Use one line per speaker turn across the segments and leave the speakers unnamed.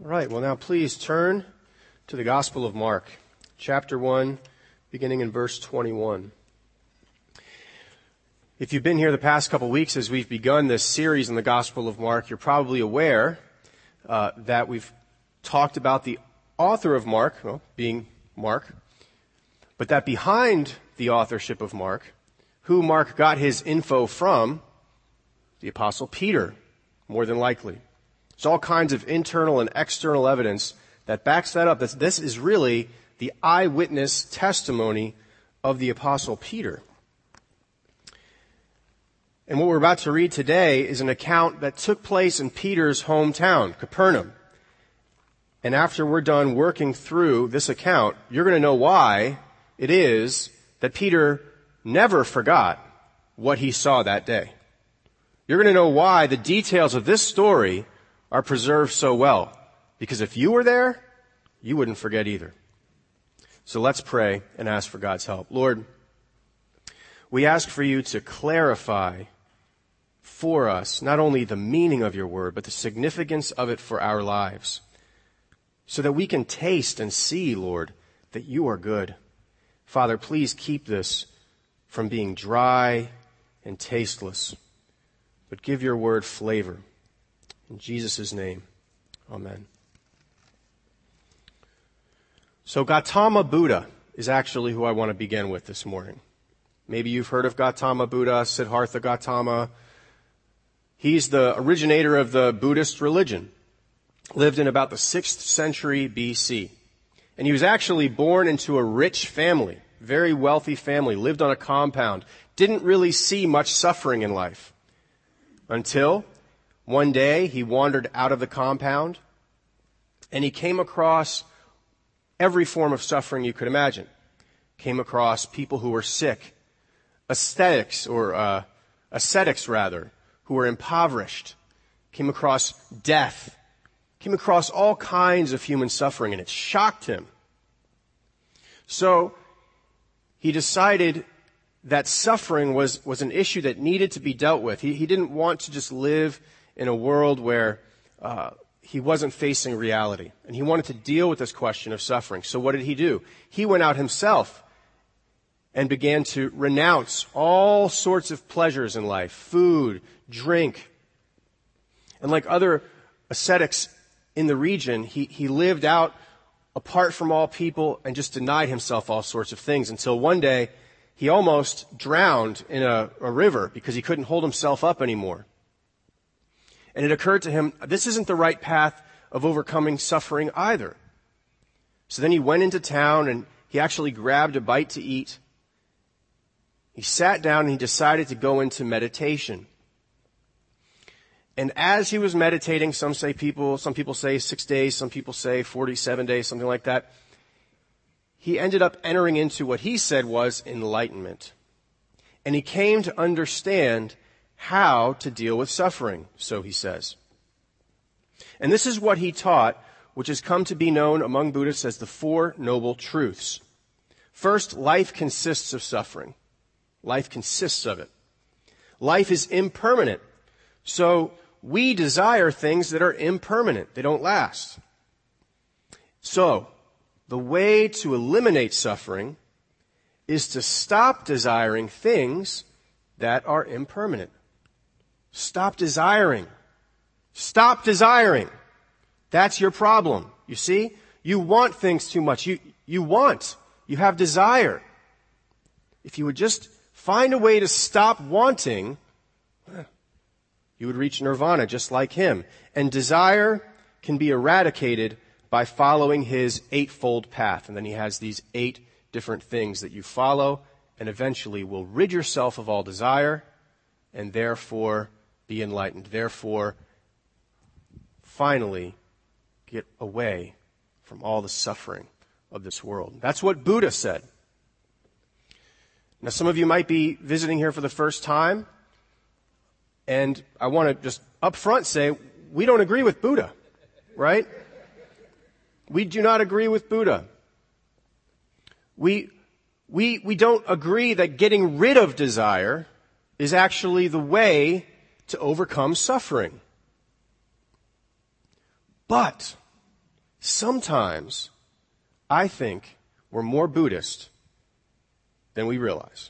All right, well now please turn to the Gospel of Mark, chapter 1, beginning in verse 21. If you've been here the past couple weeks as we've begun this series in the Gospel of Mark, you're probably aware that we've talked about the author of Mark, well, being Mark, but that behind the authorship of Mark, who Mark got his info from, the Apostle Peter, more than likely. There's all kinds of internal and external evidence that backs that up. This is really the eyewitness testimony of the Apostle Peter. And what we're about to read today is an account that took place in Peter's hometown, Capernaum. And after we're done working through this account, you're going to know why it is that Peter never forgot what he saw that day. You're going to know why the details of this story are preserved so well. Because if you were there, you wouldn't forget either. So let's pray and ask for God's help. Lord, we ask for you to clarify for us not only the meaning of your word, but the significance of it for our lives, so that we can taste and see, Lord, that you are good. Father, please keep this from being dry and tasteless, but give your word flavor. In Jesus' name, amen. So Gautama Buddha is actually who I want to begin with this morning. Maybe you've heard of Gautama Buddha, Siddhartha Gautama. He's the originator of the Buddhist religion. Lived in about the 6th century BC. And he was actually born into a rich family, very wealthy family, lived on a compound, didn't really see much suffering in life. Until one day he wandered out of the compound and he came across every form of suffering you could imagine. Came across people who were sick, ascetics, who were impoverished. Came across death. Came across all kinds of human suffering, and it shocked him. So he decided that suffering was an issue that needed to be dealt with. He didn't want to just live in a world where he wasn't facing reality. And he wanted to deal with this question of suffering. So what did he do? He went out himself and began to renounce all sorts of pleasures in life, food, drink. And like other ascetics in the region, he lived out apart from all people and just denied himself all sorts of things until one day he almost drowned in a river because he couldn't hold himself up anymore. And it occurred to him, this isn't the right path of overcoming suffering either. So then he went into town and he actually grabbed a bite to eat. He sat down and he decided to go into meditation. And as he was meditating, some people say 6 days, some people say 47 days, something like that, he ended up entering into what he said was enlightenment. And he came to understand how to deal with suffering, so he says. And this is what he taught, which has come to be known among Buddhists as the Four Noble Truths. First, life consists of suffering. Life consists of it. Life is impermanent. So we desire things that are impermanent. They don't last. So the way to eliminate suffering is to stop desiring things that are impermanent. Stop desiring. Stop desiring. That's your problem. You see? You want things too much. You have desire. If you would just find a way to stop wanting, you would reach nirvana just like him. And desire can be eradicated by following his 8-fold path. And then he has these 8 different things that you follow and eventually will rid yourself of all desire and therefore be enlightened. Therefore, finally get away from all the suffering of this world. That's what Buddha said. Now, some of you might be visiting here for the first time, and I want to just up front say, we don't agree with Buddha, right? We do not agree with Buddha. We don't agree that getting rid of desire is actually the way to overcome suffering. But sometimes I think we're more Buddhist than we realize.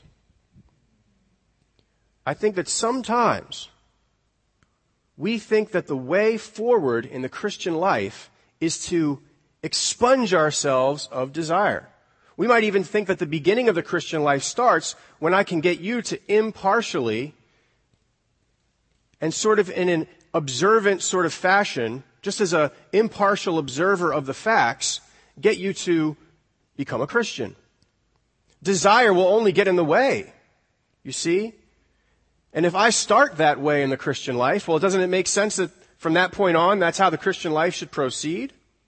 I think that sometimes we think that the way forward in the Christian life is to expunge ourselves of desire. We might even think that the beginning of the Christian life starts when I can get you to impartially and sort of in an observant sort of fashion, just as an impartial observer of the facts, get you to become a Christian. Desire will only get in the way, you see? And if I start that way in the Christian life, well, doesn't it make sense that from that point on, that's how the Christian life should proceed?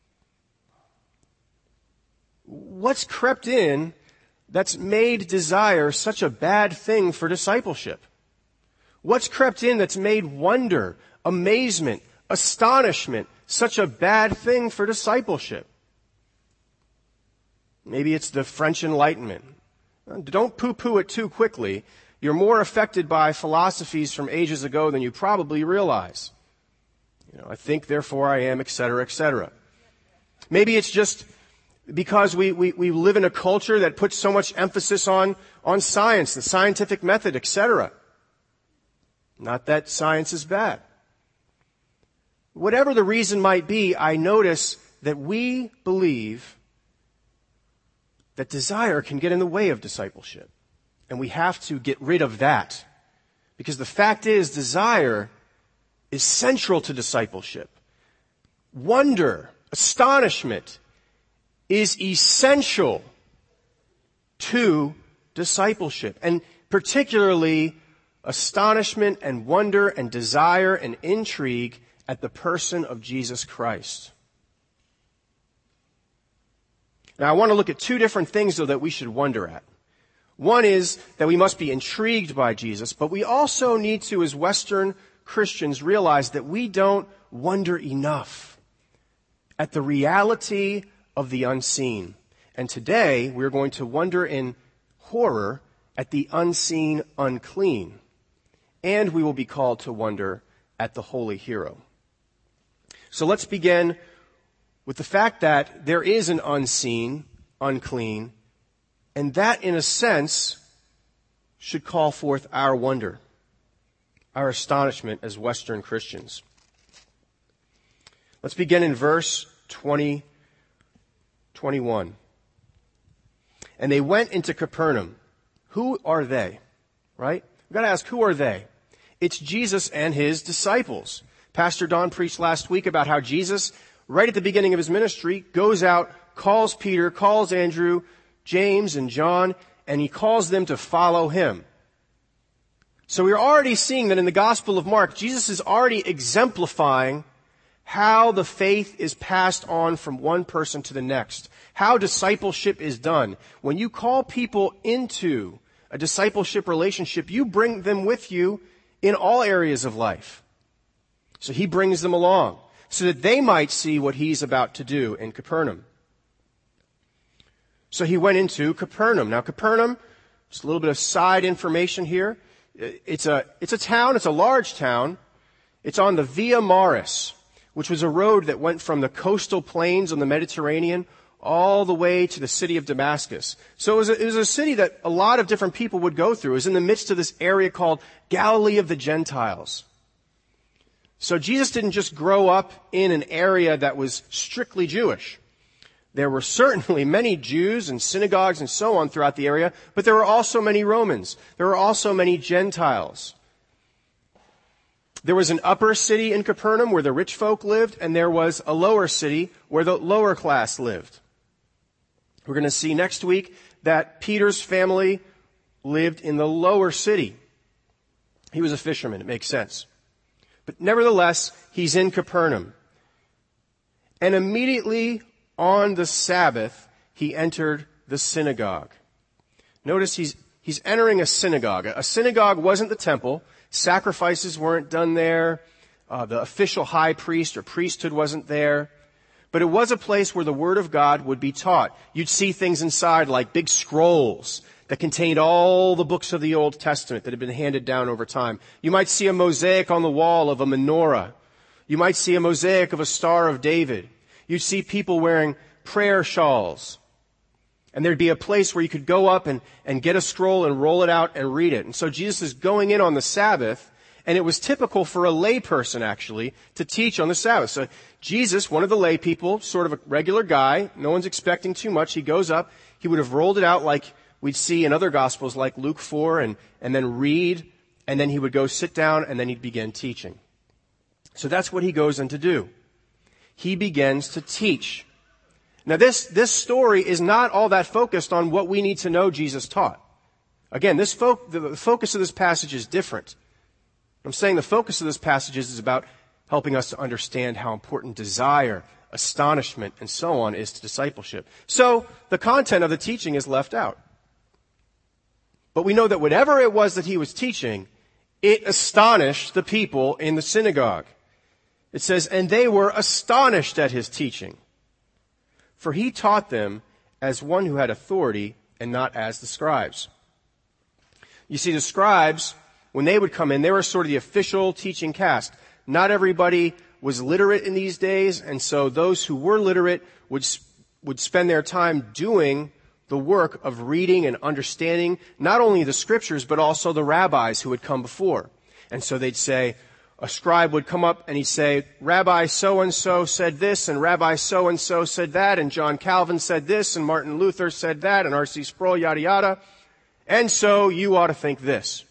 What's crept in that's made desire such a bad thing for discipleship? What's crept in that's made wonder, amazement, astonishment such a bad thing for discipleship? Maybe it's the French Enlightenment. Don't poo-poo it too quickly. You're more affected by philosophies from ages ago than you probably realize. I think, therefore I am, etc., etc. Maybe it's just because we live in a culture that puts so much emphasis on science, the scientific method, etc. Not that science is bad. Whatever the reason might be, I notice that we believe that desire can get in the way of discipleship. And we have to get rid of that. Because the fact is, desire is central to discipleship. Wonder, astonishment is essential to discipleship. And particularly astonishment and wonder and desire and intrigue at the person of Jesus Christ. Now I want to look at two different things though that we should wonder at. One is that we must be intrigued by Jesus, but we also need to, as Western Christians, realize that we don't wonder enough at the reality of the unseen. And today, we're going to wonder in horror at the unseen unclean. And we will be called to wonder at the holy hero. So let's begin with the fact that there is an unseen, unclean, and that, in a sense, should call forth our wonder, our astonishment as Western Christians. Let's begin in verse 21. And they went into Capernaum. Who are they? Right? We've got to ask, who are they? It's Jesus and his disciples. Pastor Don preached last week about how Jesus, right at the beginning of his ministry, goes out, calls Peter, calls Andrew, James and John, and he calls them to follow him. So we're already seeing that in the Gospel of Mark, Jesus is already exemplifying how the faith is passed on from one person to the next, how discipleship is done. When you call people into a discipleship relationship, you bring them with you in all areas of life. So he brings them along so that they might see what he's about to do in Capernaum. So he went into Capernaum. Now Capernaum, just a little bit of side information here. It's a town, it's a large town. It's on the Via Maris, which was a road that went from the coastal plains on the Mediterranean all the way to the city of Damascus. So it was a city that a lot of different people would go through. It was in the midst of this area called Galilee of the Gentiles. So Jesus didn't just grow up in an area that was strictly Jewish. There were certainly many Jews and synagogues and so on throughout the area, but there were also many Romans. There were also many Gentiles. There was an upper city in Capernaum where the rich folk lived, and there was a lower city where the lower class lived. We're going to see next week that Peter's family lived in the lower city. He was a fisherman, it makes sense. But nevertheless, he's in Capernaum. And immediately on the Sabbath, he entered the synagogue. Notice he's entering a synagogue. A synagogue wasn't the temple. Sacrifices weren't done there. The official high priest or priesthood wasn't there. But it was a place where the Word of God would be taught. You'd see things inside like big scrolls that contained all the books of the Old Testament that had been handed down over time. You might see a mosaic on the wall of a menorah. You might see a mosaic of a Star of David. You'd see people wearing prayer shawls. And there'd be a place where you could go up and get a scroll and roll it out and read it. And so Jesus is going in on the Sabbath, and it was typical for a lay person, actually, to teach on the Sabbath. So Jesus, one of the lay people, sort of a regular guy, no one's expecting too much, he goes up, he would have rolled it out like we'd see in other Gospels like Luke 4 and then read, and then he would go sit down and then he'd begin teaching. So that's what he goes in to do. He begins to teach. Now this story is not all that focused on what we need to know Jesus taught. Again, the focus of this passage is different. I'm saying the focus of this passage is about helping us to understand how important desire, astonishment, and so on is to discipleship. So the content of the teaching is left out. But we know that whatever it was that he was teaching, it astonished the people in the synagogue. It says, and they were astonished at his teaching. For he taught them as one who had authority and not as the scribes. You see, the scribes, when they would come in, they were sort of the official teaching caste. Not everybody was literate in these days, and so those who were literate would spend their time doing the work of reading and understanding not only the scriptures, but also the rabbis who had come before. And so they'd say, a scribe would come up and he'd say, Rabbi so-and-so said this, and Rabbi so-and-so said that, and John Calvin said this, and Martin Luther said that, and R.C. Sproul, yada yada. And so you ought to think this.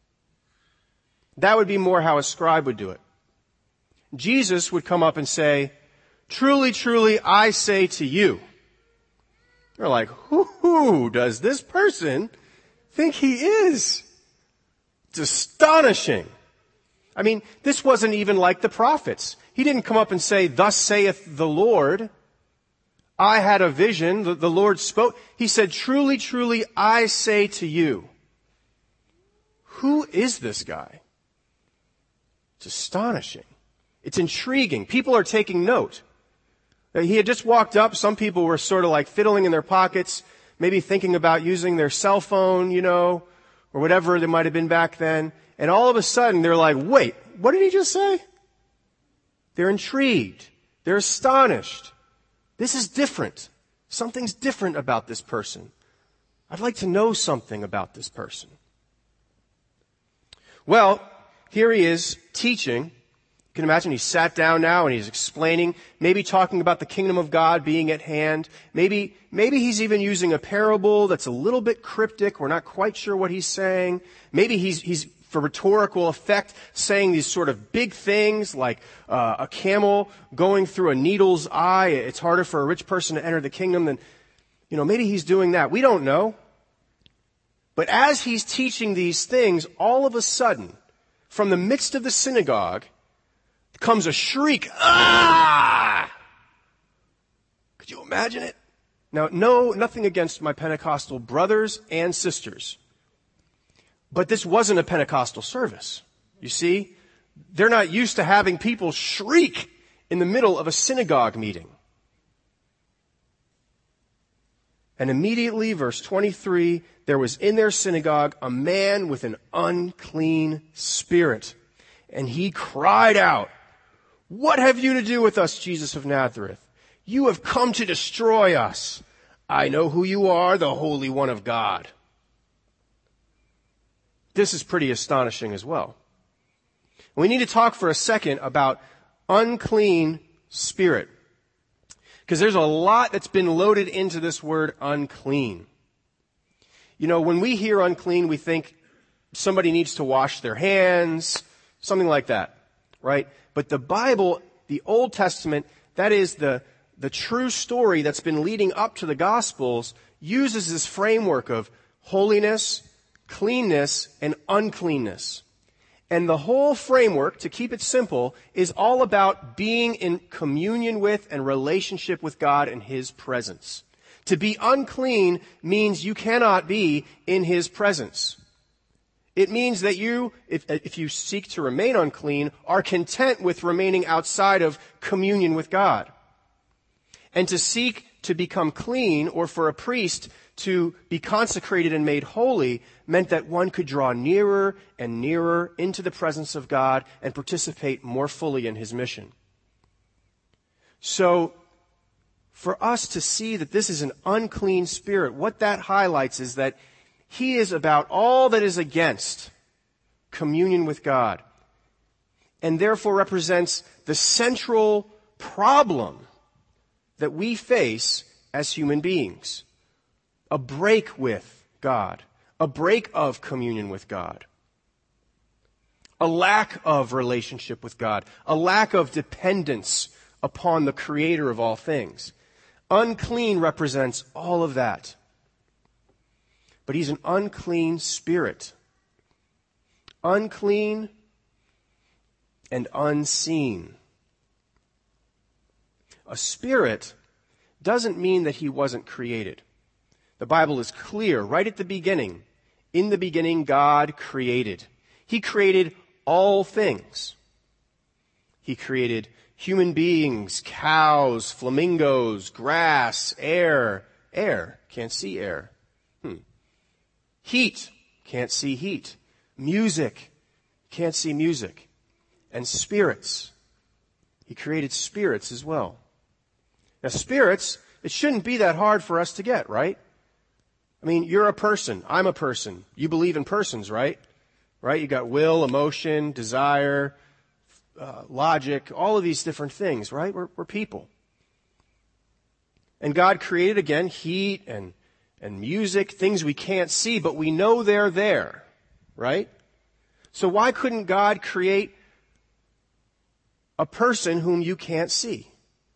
That would be more how a scribe would do it. Jesus would come up and say, truly, truly, I say to you. They're like, who does this person think he is? It's astonishing. I mean, this wasn't even like the prophets. He didn't come up and say, thus saith the Lord. I had a vision. The Lord spoke. He said, truly, truly, I say to you. Who is this guy? It's astonishing. It's intriguing. People are taking note. He had just walked up. Some people were sort of like fiddling in their pockets, maybe thinking about using their cell phone, or whatever they might have been back then. And all of a sudden, they're like, wait, what did he just say? They're intrigued. They're astonished. This is different. Something's different about this person. I'd like to know something about this person. Well, here he is teaching. You can imagine he sat down now and he's explaining, maybe talking about the kingdom of God being at hand. Maybe he's even using a parable that's a little bit cryptic. We're not quite sure what he's saying. Maybe he's for rhetorical effect, saying these sort of big things like a camel going through a needle's eye. It's harder for a rich person to enter the kingdom than, maybe he's doing that. We don't know. But as he's teaching these things, all of a sudden, from the midst of the synagogue, comes a shriek. Ah! Could you imagine it? Now, nothing against my Pentecostal brothers and sisters. But this wasn't a Pentecostal service. You see, they're not used to having people shriek in the middle of a synagogue meeting. And immediately, verse 23, there was in their synagogue a man with an unclean spirit. And he cried out, "What have you to do with us, Jesus of Nazareth? You have come to destroy us. I know who you are, the Holy One of God." This is pretty astonishing as well. We need to talk for a second about unclean spirit. Because there's a lot that's been loaded into this word unclean. When we hear unclean, we think somebody needs to wash their hands, something like that, right? But the Bible, the Old Testament, that is the true story that's been leading up to the Gospels, uses this framework of holiness, cleanness, and uncleanness. And the whole framework, to keep it simple, is all about being in communion with and relationship with God in His presence. To be unclean means you cannot be in His presence. It means that you, if you seek to remain unclean, are content with remaining outside of communion with God. And to seek to become clean, or for a priest to be consecrated and made holy, meant that one could draw nearer and nearer into the presence of God and participate more fully in His mission. So for us to see that this is an unclean spirit, what that highlights is that he is about all that is against communion with God, and therefore represents the central problem that we face as human beings. A break with God, a break of communion with God, a lack of relationship with God, a lack of dependence upon the Creator of all things. Unclean represents all of that. But he's an unclean spirit. Unclean and unseen. A spirit doesn't mean that he wasn't created. The Bible is clear right at the beginning. In the beginning, God created. He created all things. He created human beings, cows, flamingos, grass, air. Air, can't see air. Heat, can't see heat. Music, can't see music. And spirits. He created spirits as well. Now spirits, it shouldn't be that hard for us to get, right? I mean, you're a person. I'm a person. You believe in persons, right? Right? You got will, emotion, desire, logic, all of these different things, right? We're people. And God created, again, heat and music, things we can't see, but we know they're there, right? So why couldn't God create a person whom you can't see?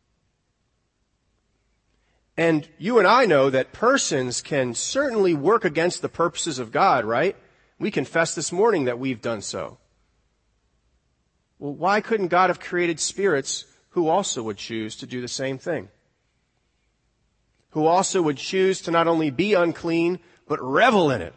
And you and I know that persons can certainly work against the purposes of God, right? We confessed this morning that we've done so. Well, why couldn't God have created spirits who also would choose to do the same thing? Who also would choose to not only be unclean, but revel in it?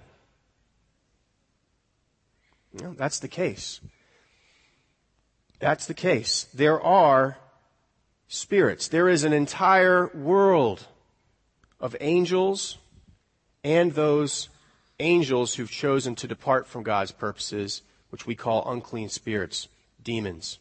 You know, that's the case. That's the case. There are spirits. There is an entire world of angels and those angels who've chosen to depart from God's purposes, which we call unclean spirits, demons.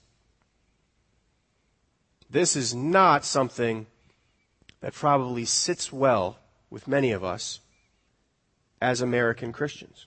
This is not something that probably sits well with many of us as American Christians.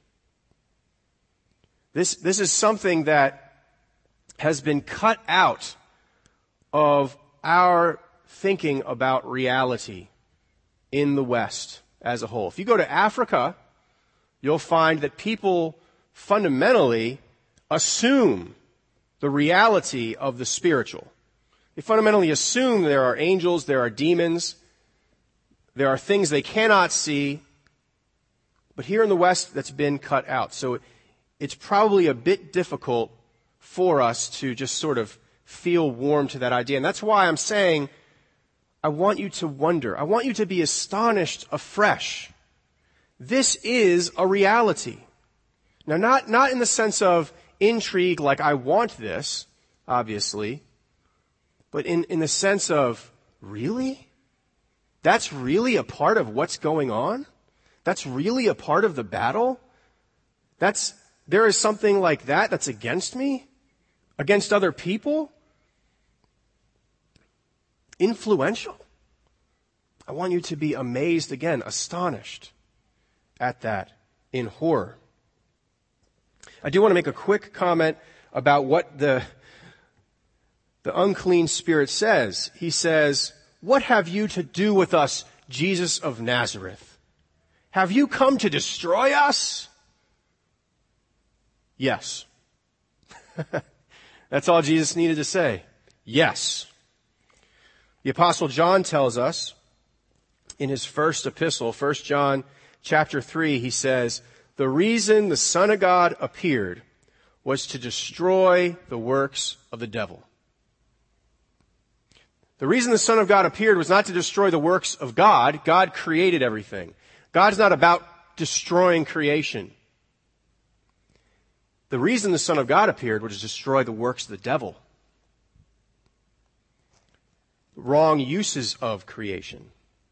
This is something that has been cut out of our thinking about reality in the West as a whole. If you go to Africa, you'll find that people fundamentally assume the reality of the spiritual. They fundamentally assume there are angels, there are demons, there are things they cannot see. But here in the West, that's been cut out. So it's probably a bit difficult for us to just sort of feel warm to that idea. And that's why I'm saying, I want you to wonder. I want you to be astonished afresh. This is a reality. Now, not in the sense of intrigue, like I want this, obviously, but in the sense of, really? That's really a part of what's going on? That's really a part of the battle? There is something like that that's against me? Against other people? Influential? I want you to be amazed again, astonished at that in horror. I do want to make a quick comment about what the unclean spirit says. He says, "What have you to do with us, Jesus of Nazareth? Have you come to destroy us?" Yes. That's all Jesus needed to say. Yes. The Apostle John tells us in his first epistle, 1 John chapter 3, he says, "The reason the Son of God appeared was to destroy the works of the devil." The reason the Son of God appeared was not to destroy the works of God. God created everything. God's not about destroying creation. The reason the Son of God appeared was to destroy the works of the devil. Wrong uses of creation.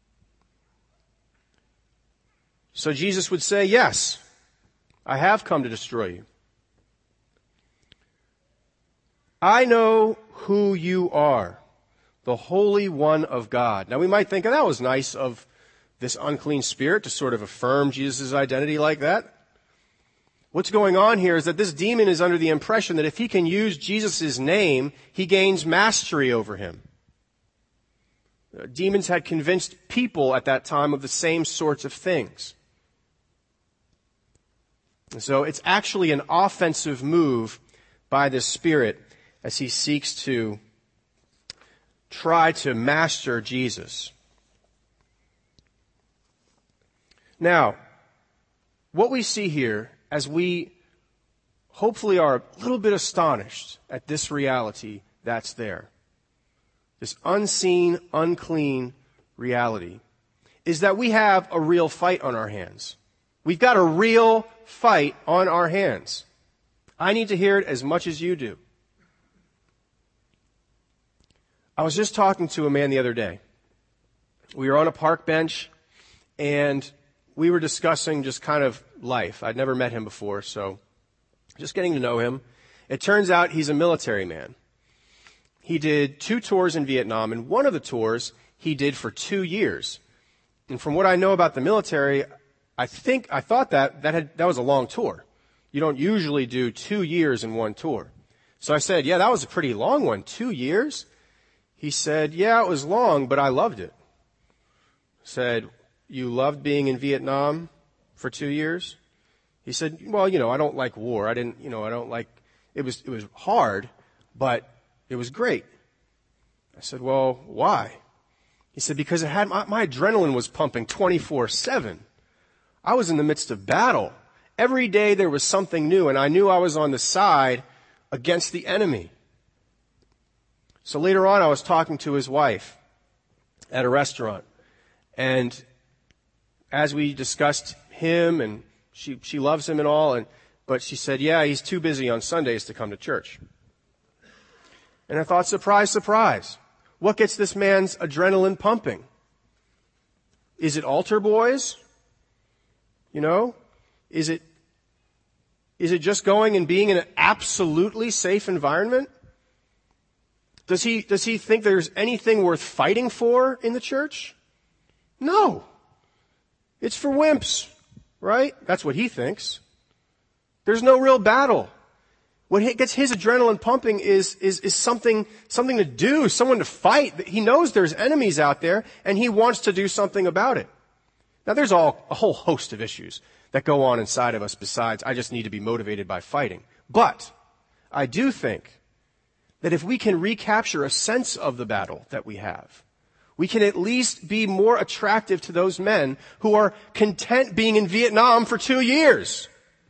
So Jesus would say, yes, I have come to destroy you. I know who you are. the Holy One of God. Now we might think, oh, that was nice of this unclean spirit to sort of affirm Jesus' identity like that. What's going on here is that this demon is under the impression that if he can use Jesus' name, he gains mastery over him. Demons had convinced people at that time of the same sorts of things. And so it's actually an offensive move by this spirit as he seeks to try to master Jesus. Now, what we see here, as we hopefully are a little bit astonished at this reality that's there, this unseen, unclean reality, is that we have a real fight on our hands. We've got a real fight on our hands. I need to hear it as much as you do. I was just talking to a man the other day. We were on a park bench, and we were discussing just kind of life. I'd never met him before, so just getting to know him. It turns out he's a military man. He did 2 tours in Vietnam, and one of the tours he did for 2 years. And from what I know about the military, I thought that was a long tour. You don't usually do 2 years in one tour. So I said, yeah, that was a pretty long one. 2 years? He said, yeah, it was long, but I loved it. I said, you loved being in Vietnam for 2 years? He said, well, I don't like war. I don't like, it was hard, but it was great. I said, well, why? He said, because it had, my adrenaline was pumping 24/7. I was in the midst of battle. Every day there was something new, and I knew I was on the side against the enemy. So later on, I was talking to his wife at a restaurant, and as we discussed him, and she loves him and all, but she said, yeah, he's too busy on Sundays to come to church. And I thought, surprise, surprise. What gets this man's adrenaline pumping? Is it altar boys? Is it just going and being in an absolutely safe environment? Does he think there's anything worth fighting for in the church? No. It's for wimps, right? That's what he thinks. There's no real battle. What gets his adrenaline pumping is something to do, someone to fight. He knows there's enemies out there, and he wants to do something about it. Now, there's a whole host of issues that go on inside of us besides, I just need to be motivated by fighting. But I do think that if we can recapture a sense of the battle that we have, we can at least be more attractive to those men who are content being in Vietnam for 2 years.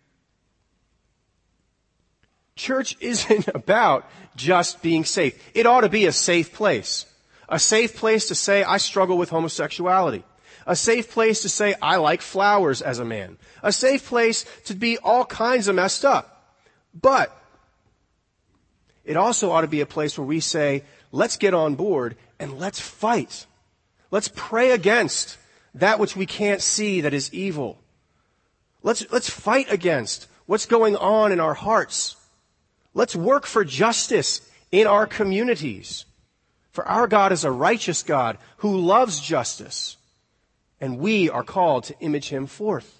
Church isn't about just being safe. It ought to be a safe place. A safe place to say, I struggle with homosexuality. A safe place to say, I like flowers as a man. A safe place to be all kinds of messed up. But it also ought to be a place where we say, let's get on board and let's fight. Let's pray against that which we can't see that is evil. Let's fight against what's going on in our hearts. Let's work for justice in our communities. For our God is a righteous God who loves justice, and we are called to image him forth.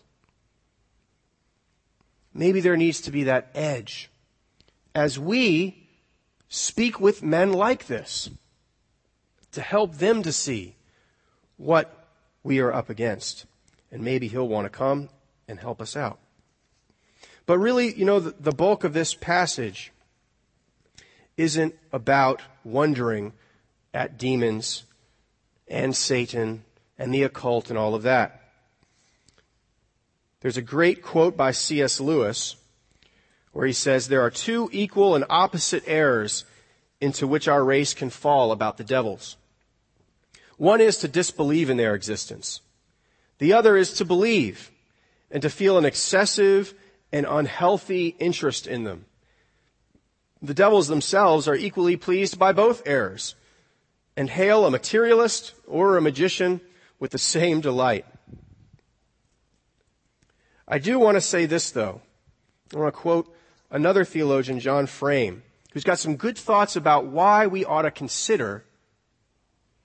Maybe there needs to be that edge as we speak with men like this to help them to see what we are up against. And maybe he'll want to come and help us out. But really, the bulk of this passage isn't about wondering at demons and Satan and the occult and all of that. There's a great quote by C.S. Lewis where he says, there are 2 equal and opposite errors into which our race can fall about the devils. One is to disbelieve in their existence. The other is to believe and to feel an excessive and unhealthy interest in them. The devils themselves are equally pleased by both errors and hail a materialist or a magician with the same delight. I do want to say this, though. I want to quote another theologian, John Frame, who's got some good thoughts about why we ought to consider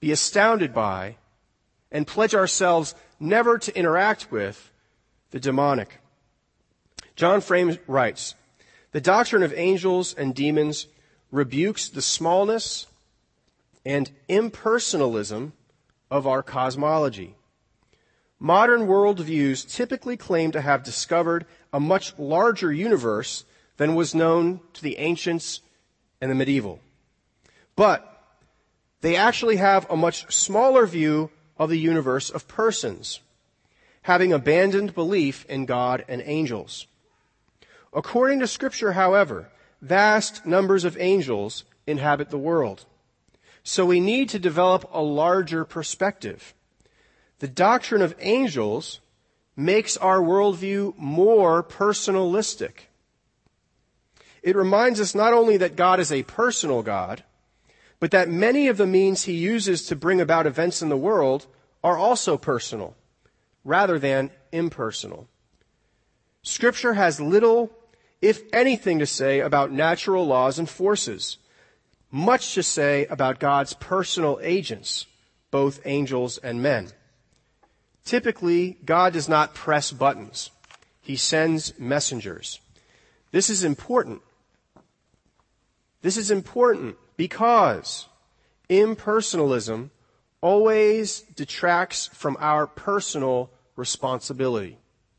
be astounded by, and pledge ourselves never to interact with the demonic. John Frame writes, "The doctrine of angels and demons rebukes the smallness and impersonalism of our cosmology. Modern worldviews typically claim to have discovered a much larger universe than was known to the ancients and the medieval. But they actually have a much smaller view of the universe of persons, having abandoned belief in God and angels. According to Scripture, however, vast numbers of angels inhabit the world. So we need to develop a larger perspective. The doctrine of angels makes our worldview more personalistic. It reminds us not only that God is a personal God, but that many of the means he uses to bring about events in the world are also personal, rather than impersonal. Scripture has little, if anything, to say about natural laws and forces, much to say about God's personal agents, both angels and men. Typically, God does not press buttons. He sends messengers. This is important. This is important because impersonalism always detracts from our personal responsibility.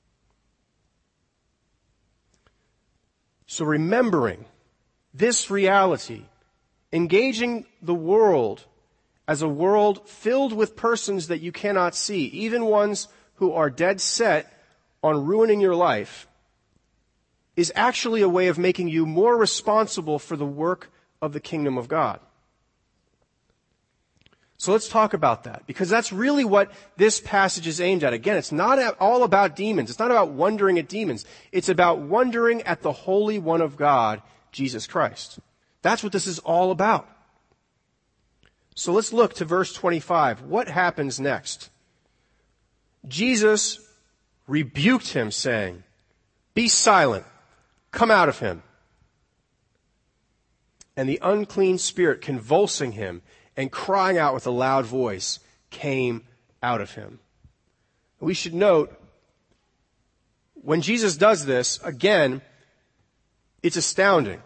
So remembering this reality, engaging the world as a world filled with persons that you cannot see, even ones who are dead set on ruining your life, is actually a way of making you more responsible for the work of the kingdom of God. So let's talk about that, because that's really what this passage is aimed at. Again, it's not all about demons. It's not about wondering at demons. It's about wondering at the Holy One of God, Jesus Christ. That's what this is all about. So let's look to verse 25. What happens next? Jesus rebuked him, saying, "Be silent. Come out of him." And the unclean spirit, convulsing him and crying out with a loud voice, came out of him. We should note, when Jesus does this, again, it's astounding.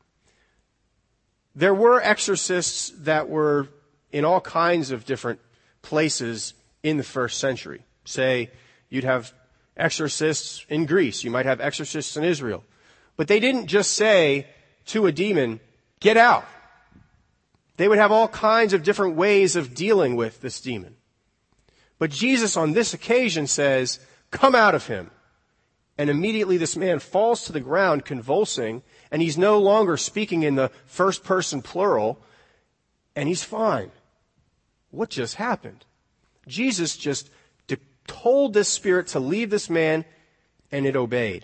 There were exorcists that were in all kinds of different places in the first century. Say, you'd have exorcists in Greece. You might have exorcists in Israel. But they didn't just say to a demon, "Get out." They would have all kinds of different ways of dealing with this demon. But Jesus on this occasion says, "Come out of him." And immediately this man falls to the ground convulsing, and he's no longer speaking in the first person plural, and he's fine. What just happened? Jesus just told this spirit to leave this man, and it obeyed.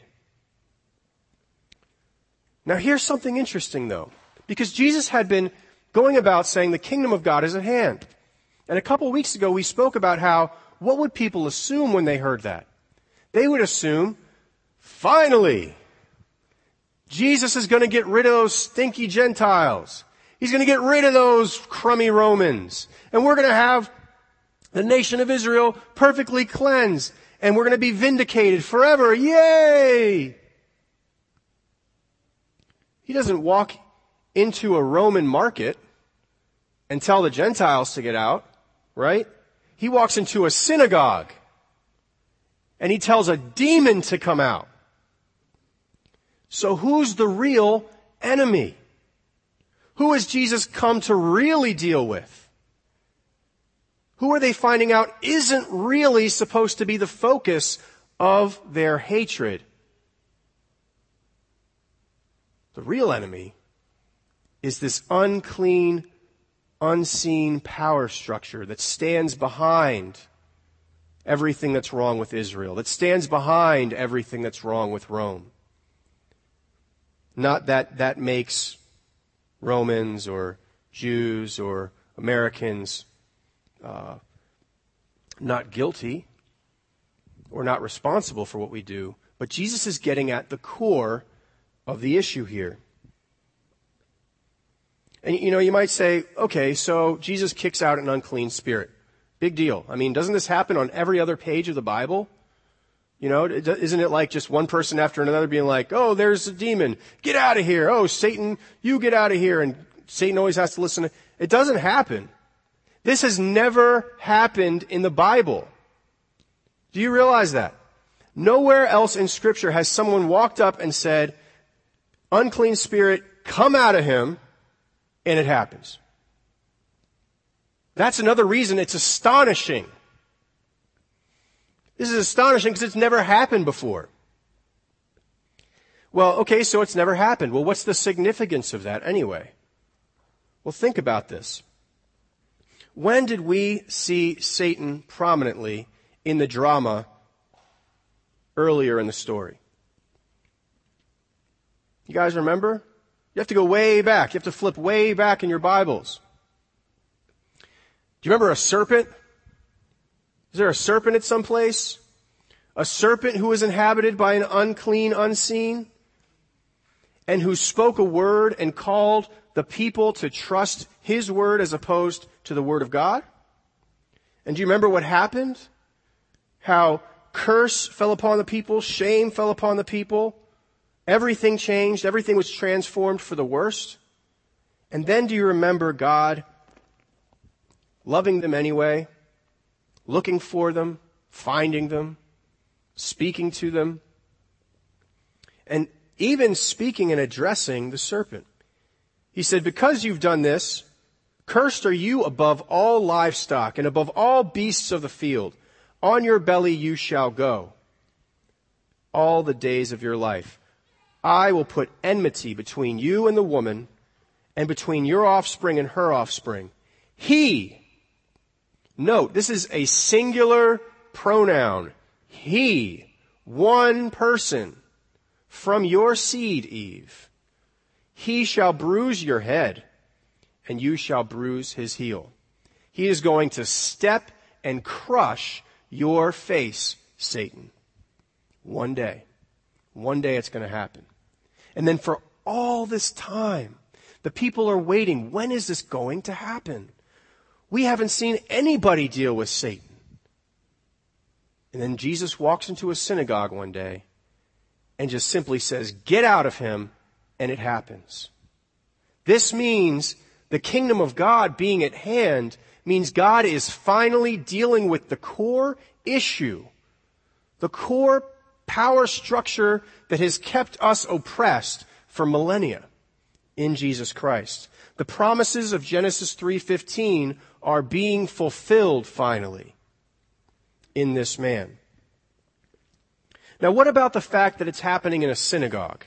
Now here's something interesting though, because Jesus had been going about saying the kingdom of God is at hand. And a couple weeks ago we spoke about how, what would people assume when they heard that? They would assume, finally, Jesus is going to get rid of those stinky Gentiles. He's going to get rid of those crummy Romans. And we're going to have the nation of Israel perfectly cleansed. And we're going to be vindicated forever. Yay! He doesn't walk into a Roman market and tell the Gentiles to get out, right? He walks into a synagogue and he tells a demon to come out. So who's the real enemy? Who has Jesus come to really deal with? Who are they finding out isn't really supposed to be the focus of their hatred? The real enemy is this unclean, unseen power structure that stands behind everything that's wrong with Israel, that stands behind everything that's wrong with Rome. Not that makes Romans or Jews or Americans not guilty or not responsible for what we do, but Jesus is getting at the core of the issue here. And you might say, okay, so Jesus kicks out an unclean spirit. Big deal. I mean, doesn't this happen on every other page of the Bible? Isn't it like just one person after another being like, oh, there's a demon. Get out of here. Oh, Satan, you get out of here. And Satan always has to listen. It doesn't happen. This has never happened in the Bible. Do you realize that? Nowhere else in Scripture has someone walked up and said, unclean spirit, come out of him, and it happens. That's another reason it's astonishing. This is astonishing because it's never happened before. Well, okay, so it's never happened. Well, what's the significance of that anyway? Well, think about this. When did we see Satan prominently in the drama earlier in the story? You guys remember? You have to go way back. You have to flip way back in your Bibles. Do you remember a serpent? Is there a serpent at some place? A serpent who was inhabited by an unclean, unseen, and who spoke a word and called the people to trust his word as opposed to the word of God? And do you remember what happened? How curse fell upon the people, shame fell upon the people, everything changed, everything was transformed for the worst. And then do you remember God loving them anyway, looking for them, finding them, speaking to them, and even speaking and addressing the serpent? He said, because you've done this, cursed are you above all livestock and above all beasts of the field. On your belly you shall go all the days of your life. I will put enmity between you and the woman, and between your offspring and her offspring. He, note, this is a singular pronoun. He, one person, from your seed, Eve. He shall bruise your head, and you shall bruise his heel. He is going to step and crush your face, Satan. One day it's going to happen. And then for all this time, the people are waiting. When is this going to happen? We haven't seen anybody deal with Satan. And then Jesus walks into a synagogue one day and just simply says, get out of him, and it happens. This means the kingdom of God being at hand means God is finally dealing with the core issue, the core power structure that has kept us oppressed for millennia in Jesus Christ. The promises of Genesis 3:15 are being fulfilled finally in this man. Now, what about the fact that it's happening in a synagogue?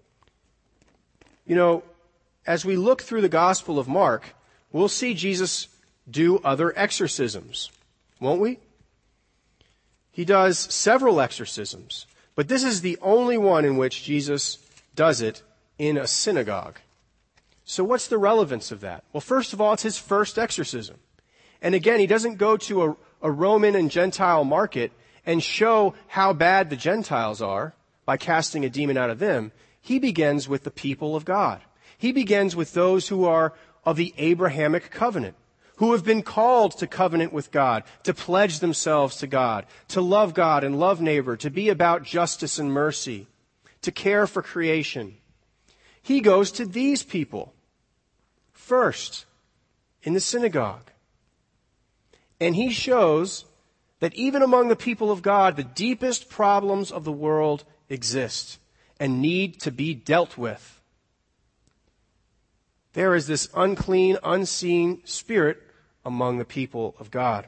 As we look through the Gospel of Mark, we'll see Jesus do other exorcisms, won't we? He does several exorcisms, but this is the only one in which Jesus does it in a synagogue. So what's the relevance of that? Well, first of all, it's his first exorcism. And again, he doesn't go to a Roman and Gentile market and show how bad the Gentiles are by casting a demon out of them. He begins with the people of God. He begins with those who are of the Abrahamic covenant, who have been called to covenant with God, to pledge themselves to God, to love God and love neighbor, to be about justice and mercy, to care for creation. He goes to these people first in the synagogue. And he shows that even among the people of God, the deepest problems of the world exist and need to be dealt with. There is this unclean, unseen spirit among the people of God.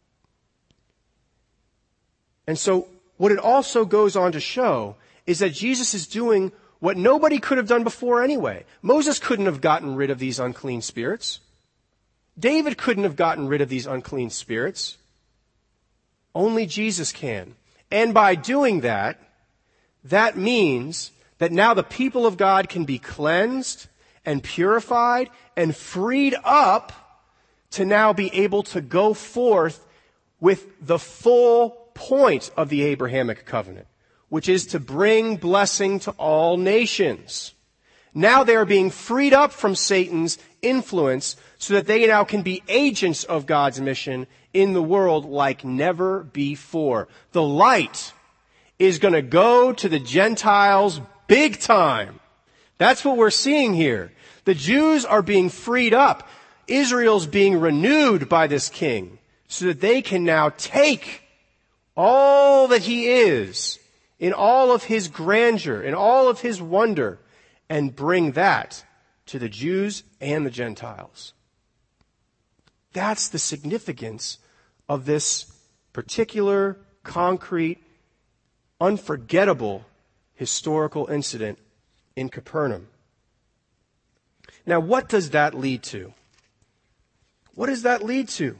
And so what it also goes on to show is that Jesus is doing what nobody could have done before anyway. Moses couldn't have gotten rid of these unclean spirits. David couldn't have gotten rid of these unclean spirits. Only Jesus can. And by doing that, that means that now the people of God can be cleansed and purified and freed up to now be able to go forth with the full point of the Abrahamic covenant, which is to bring blessing to all nations. Now they are being freed up from Satan's influence so that they now can be agents of God's mission in the world like never before. The light is going to go to the Gentiles big time. That's what we're seeing here. The Jews are being freed up. Israel's being renewed by this king so that they can now take all that he is in all of his grandeur, in all of his wonder, and bring that to the Jews and the Gentiles. That's the significance of this particular, concrete, unforgettable historical incident in Capernaum. Now, what does that lead to? What does that lead to?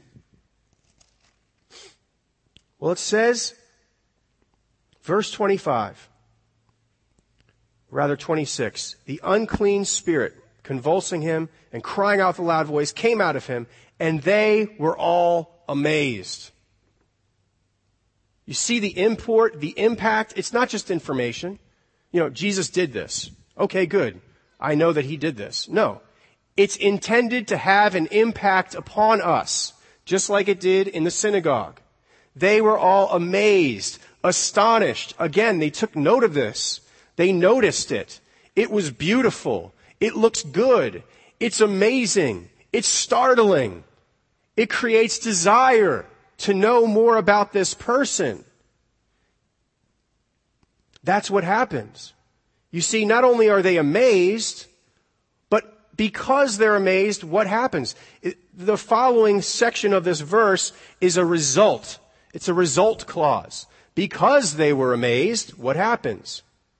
Well, it says, verse 25, rather 26, the unclean spirit convulsing him and crying out with a loud voice came out of him, and they were all amazed. You see the import, the impact. It's not just information. Jesus did this. Okay, good. I know that he did this. No. It's intended to have an impact upon us, just like it did in the synagogue. They were all amazed, astonished. Again, they took note of this. They noticed it. It was beautiful. It looks good. It's amazing. It's startling. It creates desire to know more about this person. That's what happens. You see, not only are they amazed, but because they're amazed, what happens? The following section of this verse is a result. It's a result clause. Because they were amazed, what happens?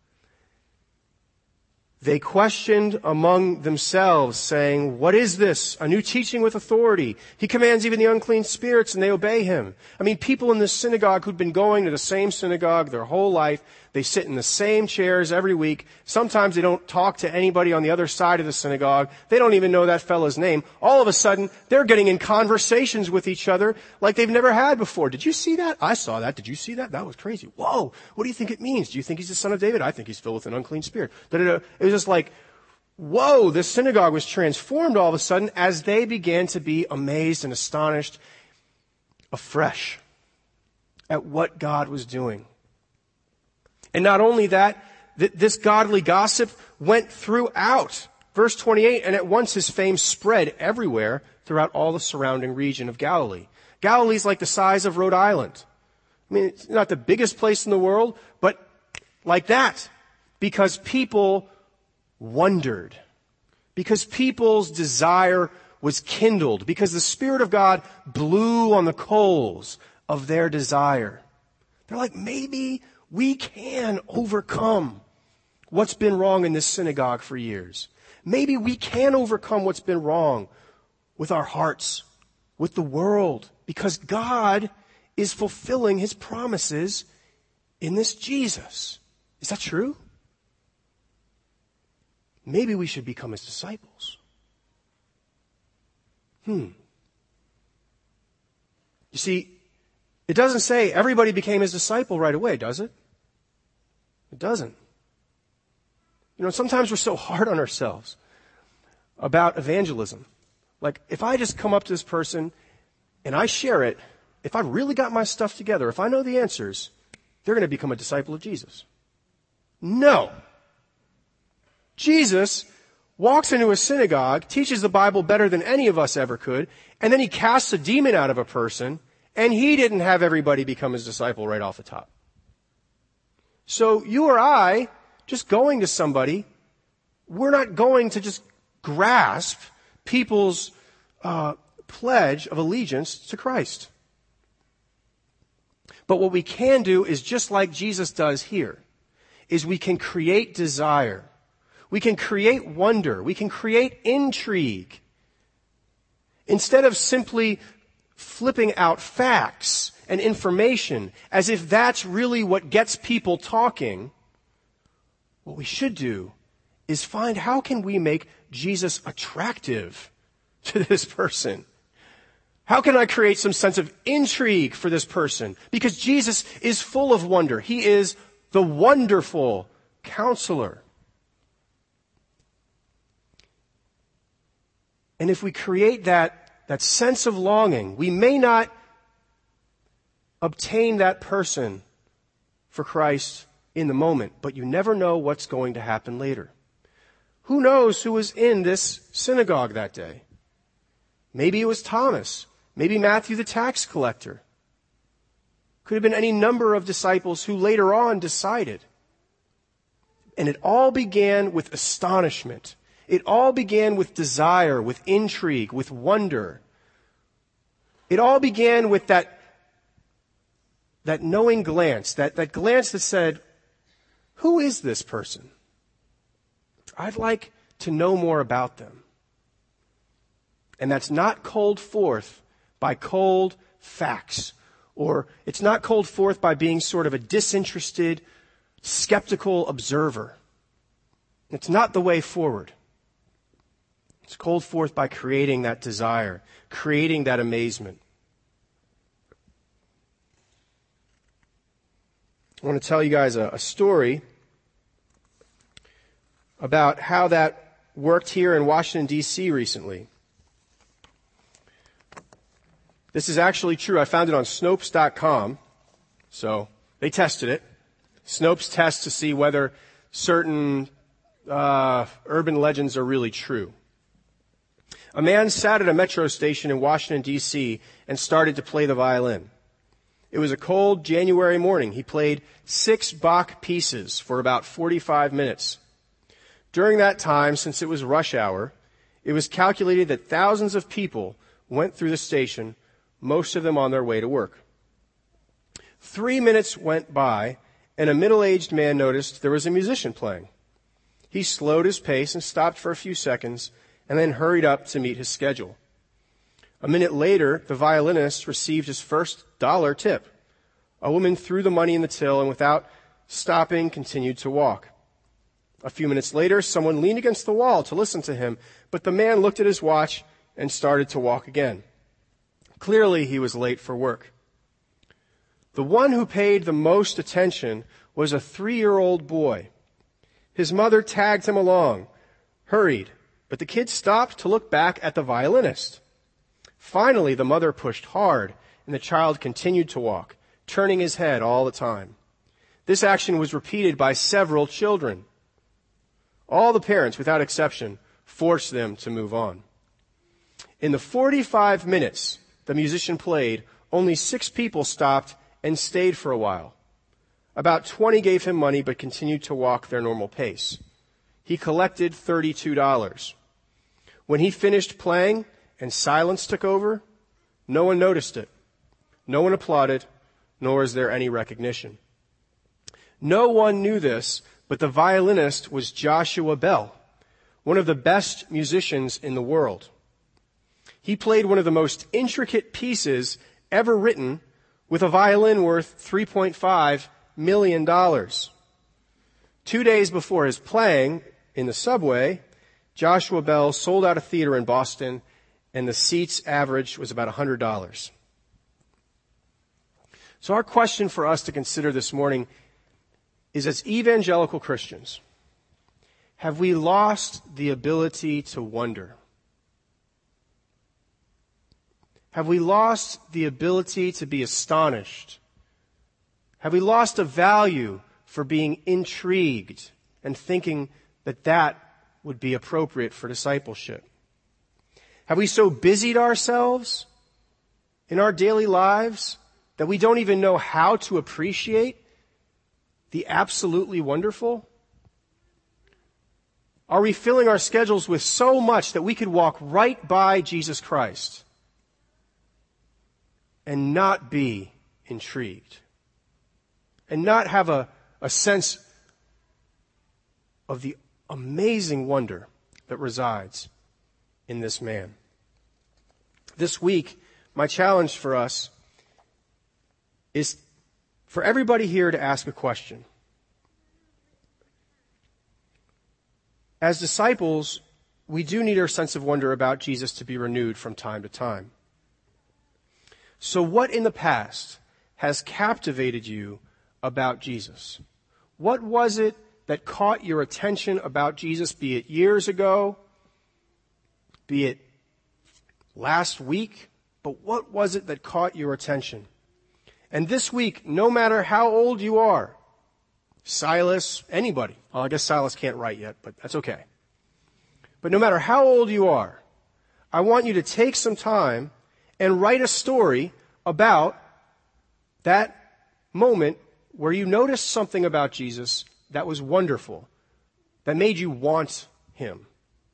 They questioned among themselves, saying, "What is this? A new teaching with authority. He commands even the unclean spirits, and they obey him." I mean, people in this synagogue who'd been going to the same synagogue their whole life, they sit in the same chairs every week. Sometimes they don't talk to anybody on the other side of the synagogue. They don't even know that fellow's name. All of a sudden, they're getting in conversations with each other like they've never had before. Did you see that? I saw that. Did you see that? That was crazy. Whoa. What do you think it means? Do you think he's the son of David? I think he's filled with an unclean spirit. It was just like, whoa, this synagogue was transformed all of a sudden as they began to be amazed and astonished afresh at what God was doing. And not only that, this godly gossip went throughout. Verse 28, and at once his fame spread everywhere throughout all the surrounding region of Galilee. Galilee's like the size of Rhode Island. I mean, it's not the biggest place in the world, but like that. Because people wondered. Because people's desire was kindled. Because the Spirit of God blew on the coals of their desire. They're like, maybe we can overcome what's been wrong in this synagogue for years. Maybe we can overcome what's been wrong with our hearts, with the world, because God is fulfilling his promises in this Jesus. Is that true? Maybe we should become his disciples. You see, it doesn't say everybody became his disciple right away, does it? It doesn't. Sometimes we're so hard on ourselves about evangelism. Like, if I just come up to this person and I share it, if I really got my stuff together, if I know the answers, they're going to become a disciple of Jesus. No. Jesus walks into a synagogue, teaches the Bible better than any of us ever could, and then he casts a demon out of a person, and he didn't have everybody become his disciple right off the top. So you or I, just going to somebody, we're not going to just grasp people's pledge of allegiance to Christ. But what we can do is just like Jesus does here, is we can create desire. We can create wonder. We can create intrigue. Instead of simply flipping out facts and information as if that's really what gets people talking, what we should do is find how can we make Jesus attractive to this person? How can I create some sense of intrigue for this person? Because Jesus is full of wonder. He is the wonderful counselor. And if we create that sense of longing, we may not obtain that person for Christ in the moment, but you never know what's going to happen later. Who knows who was in this synagogue that day? Maybe it was Thomas. Maybe Matthew the tax collector. Could have been any number of disciples who later on decided. And it all began with astonishment. It all began with desire, with intrigue, with wonder. It all began with that knowing glance, that glance that said, who is this person? I'd like to know more about them. And that's not called forth by cold facts, or it's not called forth by being sort of a disinterested, skeptical observer. It's not the way forward. It's called forth by creating that desire, creating that amazement. I want to tell you guys a story about how that worked here in Washington, D.C. recently. This is actually true. I found it on Snopes.com. So they tested it. Snopes tests to see whether certain urban legends are really true. A man sat at a metro station in Washington, D.C. and started to play the violin. It was a cold January morning. He played 6 Bach pieces for about 45 minutes. During that time, since it was rush hour, it was calculated that thousands of people went through the station, most of them on their way to work. 3 minutes went by, and a middle-aged man noticed there was a musician playing. He slowed his pace and stopped for a few seconds, and then hurried up to meet his schedule. A minute later, the violinist received his first $1 tip. A woman threw the money in the till and without stopping continued to walk. A few minutes later, someone leaned against the wall to listen to him, but the man looked at his watch and started to walk again. Clearly, he was late for work. The one who paid the most attention was a 3-year-old boy. His mother tagged him along, hurried, but the kid stopped to look back at the violinist. Finally, the mother pushed hard, and the child continued to walk, turning his head all the time. This action was repeated by several children. All the parents, without exception, forced them to move on. In the 45 minutes the musician played, only 6 people stopped and stayed for a while. About 20 gave him money but continued to walk their normal pace. He collected $32. When he finished playing and silence took over, no one noticed it. No one applauded, nor is there any recognition. No one knew this, but the violinist was Joshua Bell, one of the best musicians in the world. He played one of the most intricate pieces ever written with a violin worth $3.5 million. 2 days before his playing in the subway, Joshua Bell sold out a theater in Boston, and the seats average was about $100. So our question for us to consider this morning is, as evangelical Christians, have we lost the ability to wonder? Have we lost the ability to be astonished? Have we lost a value for being intrigued and thinking that that would be appropriate for discipleship? Have we so busied ourselves in our daily lives that we don't even know how to appreciate the absolutely wonderful? Are we filling our schedules with so much that we could walk right by Jesus Christ and not be intrigued and not have a sense of the amazing wonder that resides in this man? This week, my challenge for us is for everybody here to ask a question. As disciples, we do need our sense of wonder about Jesus to be renewed from time to time. So what in the past has captivated you about Jesus? What was it that caught your attention about Jesus, be it years ago, be it last week, but what was it that caught your attention? And this week, no matter how old you are, Silas, anybody, well, I guess Silas can't write yet, but that's okay. But no matter how old you are, I want you to take some time and write a story about that moment where you noticed something about Jesus that was wonderful, that made you want him.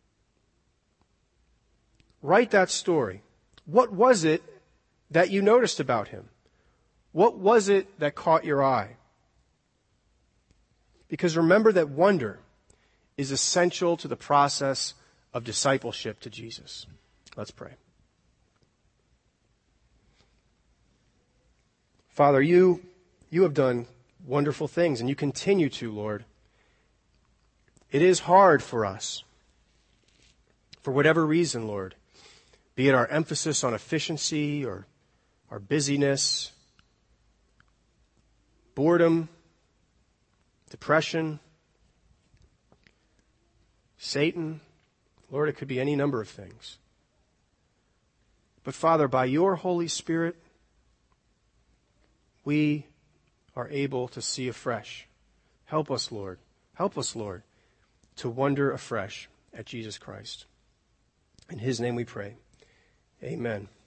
Write that story. What was it that you noticed about him? What was it that caught your eye? Because remember that wonder is essential to the process of discipleship to Jesus. Let's pray. Father, you have done wonderful things, and you continue to, Lord. It is hard for us, for whatever reason, Lord, be it our emphasis on efficiency or our busyness, boredom, depression, Satan, Lord, it could be any number of things. But Father, by your Holy Spirit, we are able to see afresh. Help us, Lord. Help us, Lord, to wonder afresh at Jesus Christ. In his name we pray. Amen.